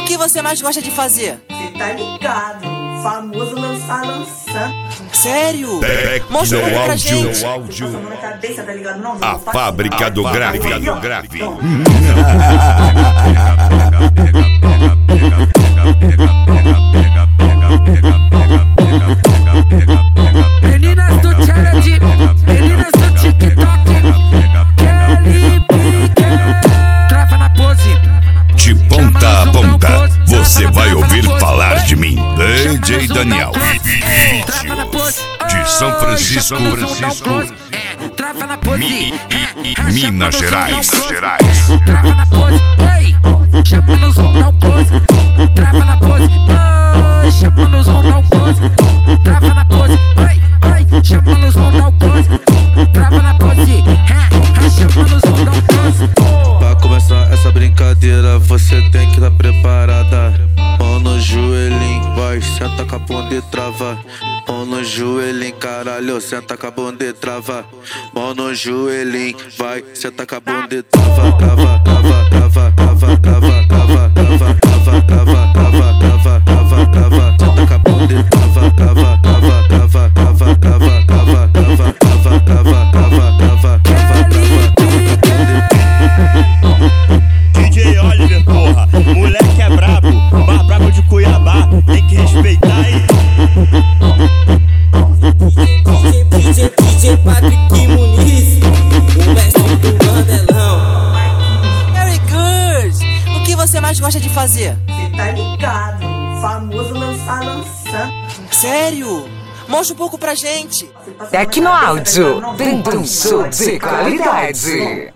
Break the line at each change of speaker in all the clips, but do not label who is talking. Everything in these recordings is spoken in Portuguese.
que você mais gosta de fazer?
Cê tá ligado, famoso lançar lançando.
Sério? Mostra um pouco pra gente.
Na cabeça, tá ligado? Não,
A fábrica do grave.
Meninas do challenge, meninas do TikTok, Kelly Pique, trava na pose.
De ponta a ponta, você vai ouvir falar de mim, DJ Daniel.
Trava na pose.
De São Francisco,
Trava na pose.
Minas Gerais.
Trava na pose. Ei, chama no som, não pose. Trava na pose. Oi, chama no som, não pose. Trava na pose. Oi, chama no som, não pose. Trava na pose. Chama no som, não pose.
Pra começar essa brincadeira, você tem que estar preparada. Mão no joelhinho, vai, senta com a bunda e trava. Mão no joelhinho, caralho, senta com a bunda e trava. Mão no joelhinho, vai, senta com a bunda e trava. Trava, trava, trava, trava, trava, trava, trava, trava, trava, trava, trava, trava, trava. Senta com a bunda e trava, trava, trava, trava, trava, trava, trava, trava, trava, trava, trava, trava, trava.
DJ Oliver, porra, moleque é brabo, brabo de Cuiabá, tem que respeitar aí.
DJ Patrick Muniz, o mestre do Mandelão.
Very good! O que você mais gosta de fazer?
Cê tá ligado, famoso lançar lançando.
Sério? Mostra um pouco pra gente.
Tecno Áudio, brindando um show de qualidade.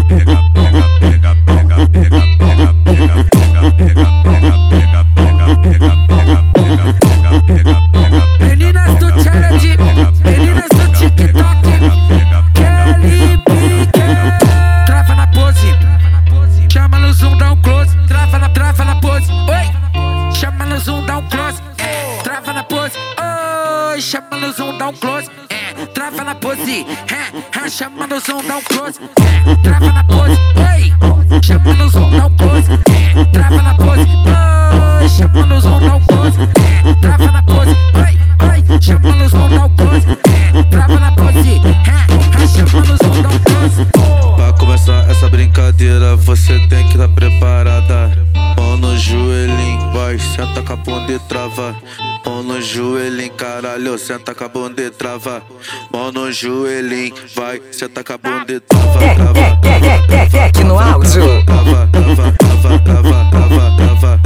Meninas do challenge, meninas do TikTok, Kelly Pique, trava na pose. Chama no zoom, dá um close. Trava na pose. Oi, chama no zoom, dá um close. Trava na pose. Oi, chama no zoom, dá um close. Trava na pose. Chama no zoom, dá um close. Trava na pose. Oi, chama no zoom, dá um close. Trava na pose. Oi, chama no zoom, dá um close. Trava na pose. Oi, chama no zoom, dá um close. Trava na pose. Chama no zoom, dá um close.
Pra começar essa brincadeira, você tem que estar preparada. Mão no joelhinho, vai, senta com a bunda e trava. Mão no joelhinho, caralho, senta com a bunda e trava. Mão no joelhinho, vai, senta com a bunda e trava.
Tecno Áudio.
Trava, trava, trava, trava, trava, trava.